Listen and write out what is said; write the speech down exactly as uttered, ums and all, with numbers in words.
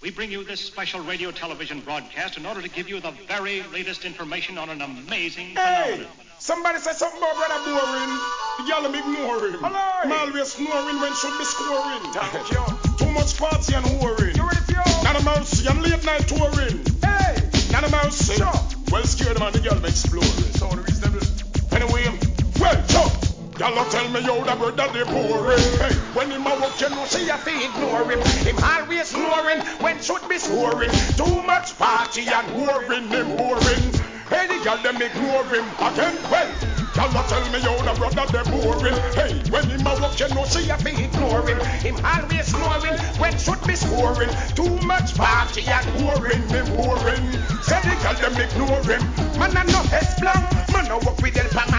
We bring you this special radio television broadcast in order to give you the very latest information on an amazing Hey! phenomenon. Somebody say something about brother boring. The girl am ignoring. Hello. I'm always snoring when should be scoring. Thank you. Too much party and whoring. You ready for you? Not a mercy and late night touring. Hey! Not a mercy. Sure. Well scared man, the girl be exploring. So the reasonable. Anyway, well, sure. Y'all tell me yo that brother they boring. Hey, when him a walk, you know she a fi ignore him. Him always snoring when should be scoring. Too much party and whoring, him boring. Hey, the girl them ignore him again. Well, y'all tell me yo that brother they boring. Hey, when him a walk, you know she a fi ignore him. Him always snoring when should be scoring. Too much party and whoring, him boring. Say the girl them ignore him. Man a no S plan, man a walk with El Pang.